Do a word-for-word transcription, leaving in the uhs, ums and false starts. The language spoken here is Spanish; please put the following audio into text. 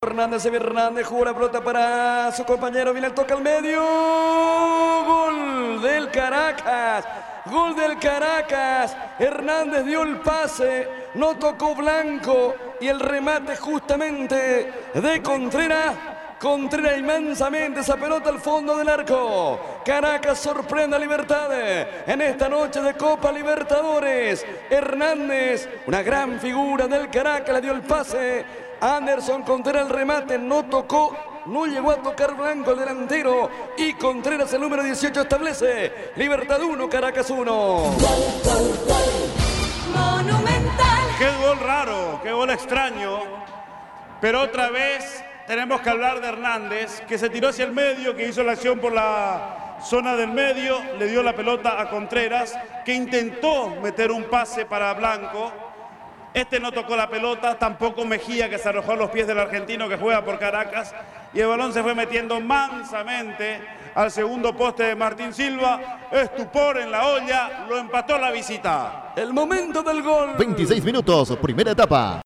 Hernández, Hernández jugó la pelota para su compañero, viene el toque al medio, gol del Caracas, gol del Caracas, Hernández dio el pase, no tocó Blanco y el remate justamente de Contreras, Contreras inmensamente esa pelota al fondo del arco. Caracas sorprende a Libertad en esta noche de Copa Libertadores. Hernández, una gran figura del Caracas, le dio el pase. Anderson Contreras el remate, no tocó, no llegó a tocar Blanco el delantero. Y Contreras el número dieciocho establece Libertad uno, Caracas uno. Monumental. Qué gol raro, qué gol extraño. Pero otra vez tenemos que hablar de Hernández, que se tiró hacia el medio, que hizo la acción por la zona del medio, le dio la pelota a Contreras, que intentó meter un pase para Blanco. Este no tocó la pelota, tampoco Mejía, que se arrojó a los pies del argentino que juega por Caracas, y el balón se fue metiendo mansamente al segundo poste de Martín Silva. Estupor en la olla, lo empató la visita. El momento del gol. veintiséis minutos, primera etapa.